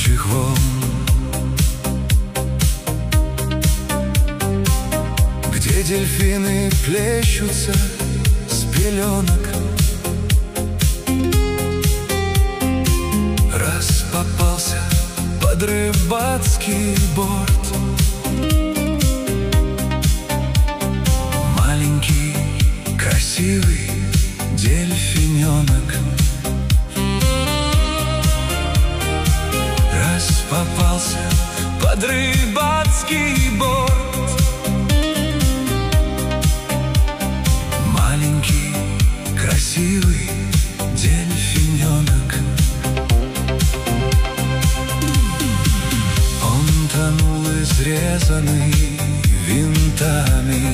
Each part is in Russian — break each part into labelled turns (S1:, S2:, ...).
S1: могучих волн, где дельфины плещутся с пеленок. Раз попался под рыбацкий борт, маленький красивый дельфиненок. Раз попался под рыбацкий борт, маленький красивый дельфиненок. Он тонул изрезанный винтами,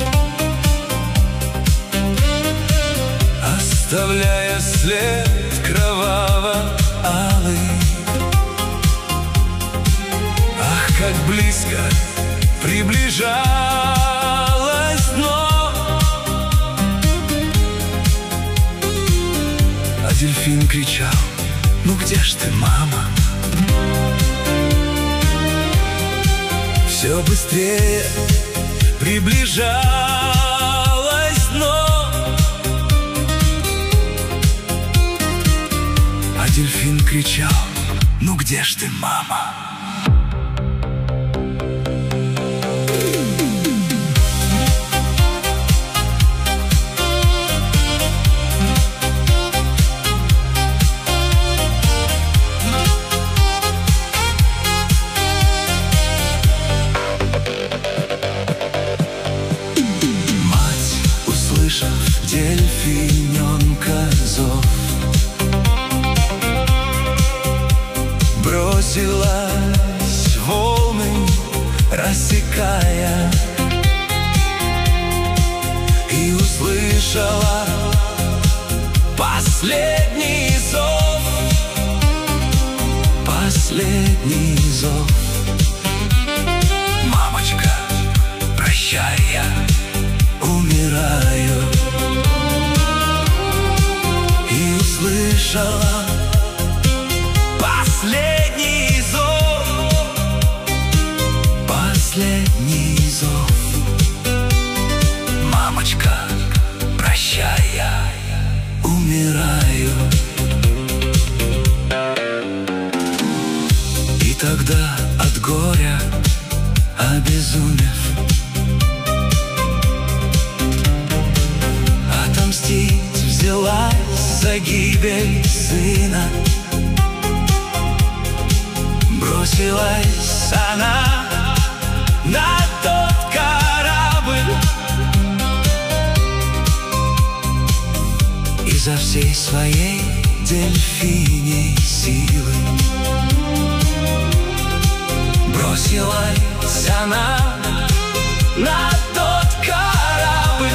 S1: оставляя след кроваво-алый. Ах, как близко приближалось дно, а дельфин кричал: ну где ж ты, мама? Все быстрее приближалось дно, а дельфин кричал: ну где ж ты, мама? Дельфиненка зов, бросилась в волны, рассекая, и услышала последний зов, последний зов. Мамочка, прощай, я умираю. Услышала последний зов, последний зов. Мамочка, прощай, я умираю. И тогда от горя обезумев, отомстить взялась за гибель сына. Бросилась она на тот корабль, изо всей своей дельфиней силы. Бросилась она на тот корабль,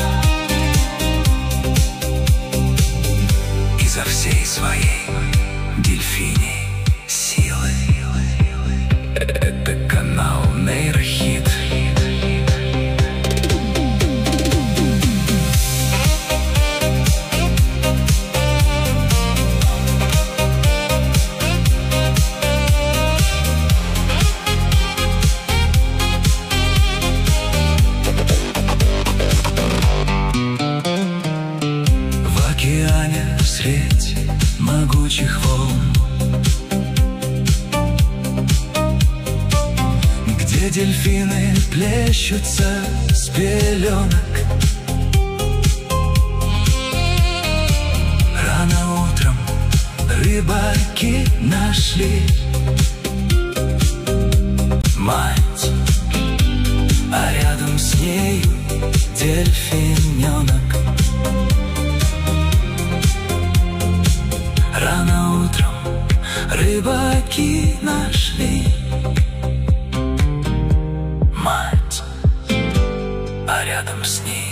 S1: изо всей своей дельфиней силы. Это канал Нейрохит. В океане средь могучих волн, где дельфины плещутся с пеленок. Рано утром рыбаки нашли мать, а рядом с нею дельфиненок. Рано утром рыбаки нашли мать, а рядом с ней